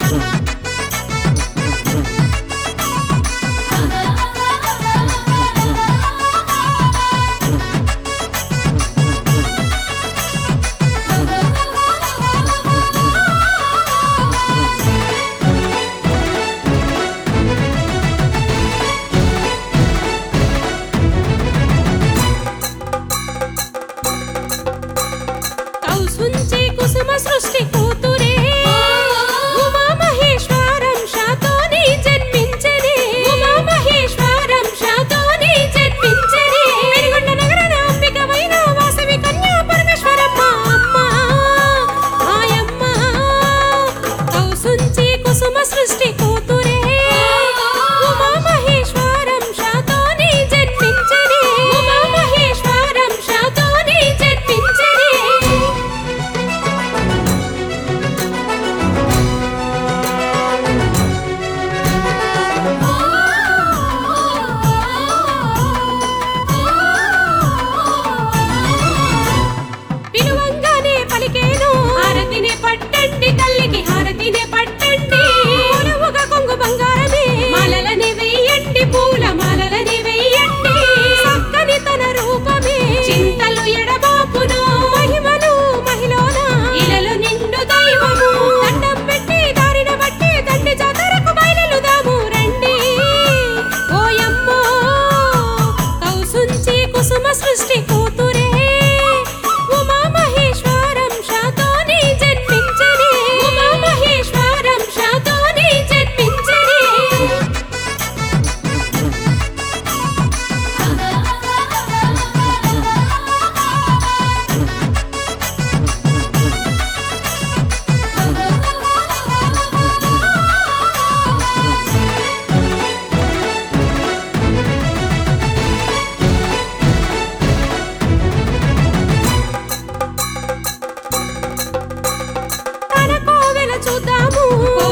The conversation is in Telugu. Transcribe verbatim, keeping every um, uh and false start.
కౌసుంచి కుసుమ సృష్టి కూతురే ఉమా మహేశ్వరం శాతోని జన్మించనే ఉమా మహేశ్వరం శాతోని జన్మించనే పెనుగొండ నగరాన అంబికవైన వాసవి కన్యా పరమేశ్వరమ్మ అమ్మ ఆయమ్మ కౌసుంచి కుసుమ సృష్టి కూతురే ఉమా మహేశ్వరం శాతోని జన్మించనే ఉమా మహేశ్వరం శాతోని జన్మించనే పిలువంగానే పలికేను హారతినే పట్టండి తల్లికి హారతినే పట్టండి కొలువుగా కొంగు బంగారమే మాలలని వెయ్యండి పూల మాలలని వెయ్యండి చక్కని తన రూపమే చింతలు ఎడబాపును మహిమను మహిళన ఇలలో నిండు దైవము దండం పెట్టి దారిన బట్టి దండి జాతరకు బయలుదాము రండి ఓయమ్మో కౌసుంచి కుసుమ సృష్టి కూతురే ఉమా మహేశ్వరం శాతోని జన్మించనే ఉమా మహేశ్వరం శాతోని జన్మించనే తన కోవెల చూద్దాము